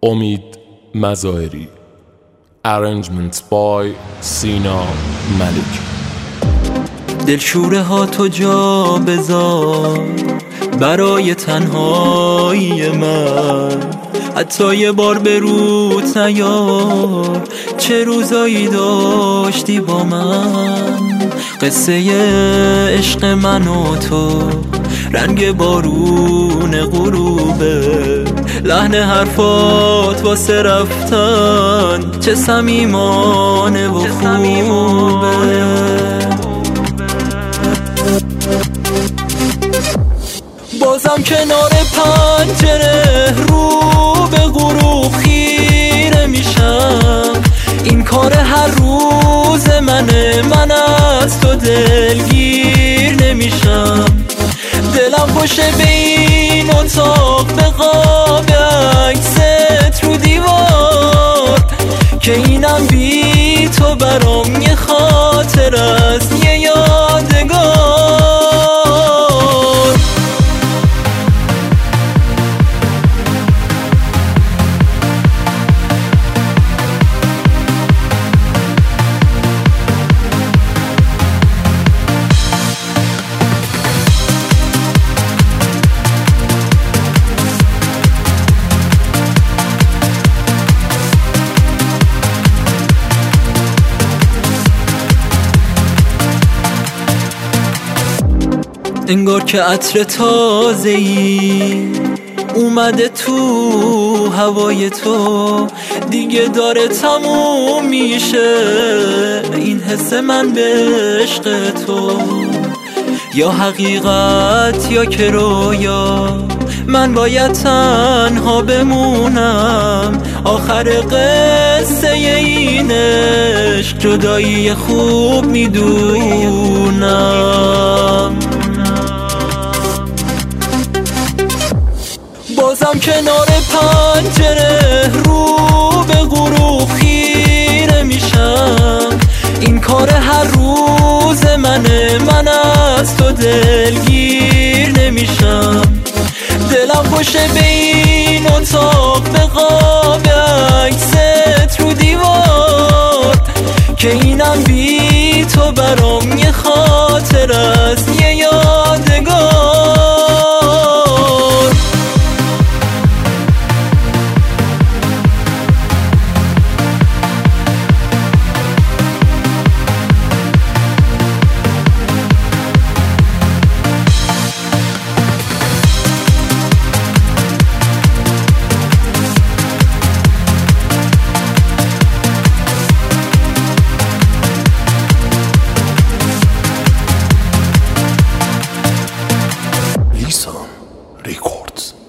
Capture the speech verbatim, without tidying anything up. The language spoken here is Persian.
امید مظاهری. Arrangements by سینا ملک. دلشوره ها تو جا بذار برای تنهایی من، حتی یه بار به روت نیار چه روزایی داشتی با من. قصه عشق من و تو رنگ بارون غروبه، لحن حرفات واسه رفتن چه صمیمانه و خوبه. بازم کنار پنجره رو به غروب خیره میشم، این کار هر روز منه، من از تو دلگیر نمیشم. دلم خوشه به این اتاق، به قاب عکست رو دیوار، که اینم بی تو برام یه خاطر است، یه یادگار. انگار که عطر تازه‌ای اومده تو هوای تو، دیگه داره تموم میشه این حس من به عشق تو. یا حقیقت یا که رویا، من باید تنها بمونم. آخر قصه این عشق جدایی خوب میدونم. بازم کنار پنجره رو به غروب خیره میشم، این کار هر روز منه، من از تو دلگیر نمیشم. دلم خوشه به این اتاق، به قاب عکست رو دیوار، که اینم بی تو برام یه خاطر است، یه یادگار. Records.